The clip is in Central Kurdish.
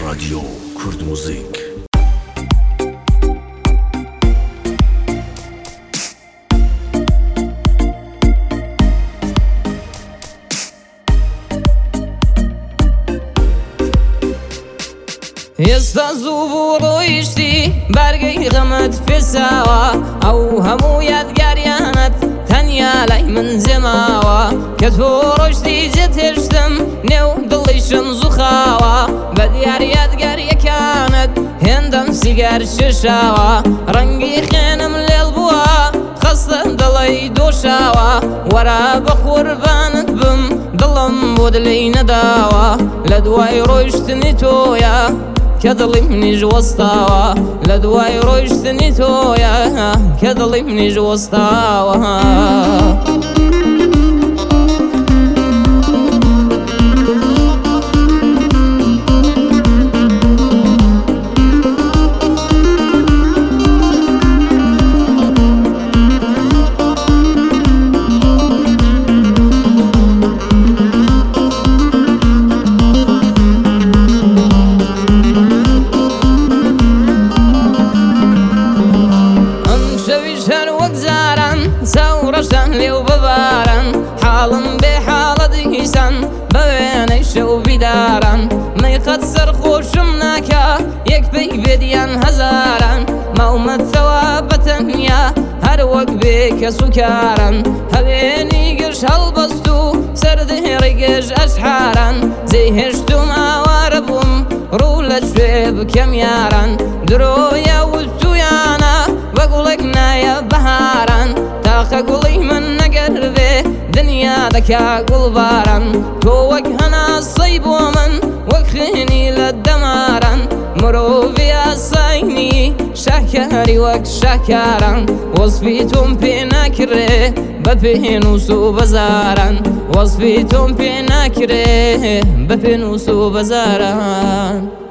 رادیو کورد موزیک. ئێستا زوو بوو ڕۆیشتی بەرگەی غەمت پێساوە ئەو هەموو یادگاریانت تەنیا لای من زێماوە کە تۆ ڕۆیشتی جێت هێشتم نێو دڵیشم زووخاوە بە دیار یادگاریەکانت هێندەم سیگار شێشاوە ڕەنگی خوێنم لێڵ بووە خەستە دڵی دۆشاوە وەرە بە قوربانت بم دڵم بۆ دلەی نەداوە لە دوای ڕۆیشتنی تۆیە کە دڵی منیش وەستاوە لە دوای ڕۆیشتنی تۆیە کە دڵی منیش وەستاوە سەورەشان لێو ببارن حاڵم بێ حاڵە دیسان بە وێنەی شەو بیداران مەیقەت سەرخۆشم ناکە یەک پێی بێدیان هەزاران ماومەتەوە بەتەنیا هەر وەک بێ کە سوکارن هەوێنی گەش هەڵبەست و سەردێڕی گەژ ئەشحاران جێی هێشتم ئاوارە بووم ڕوو لە کوێ بکەم یاران درۆیە وتویانە بە گوڵێک نایە بەهاران تاقە گوڵی من نەگەر بێ دنیا دەکا گوڵباران تۆ وەک هەناسەی بۆ من وەک خوێنی لە دەماران مرۆڤی ئاساینی شاکاری وەک شاکاران وەسفی تۆم پێ ناکرێ بە پێنووس و بەزاران وەسفی تۆم پێ ناکرێ بە پێنووس و بەزاران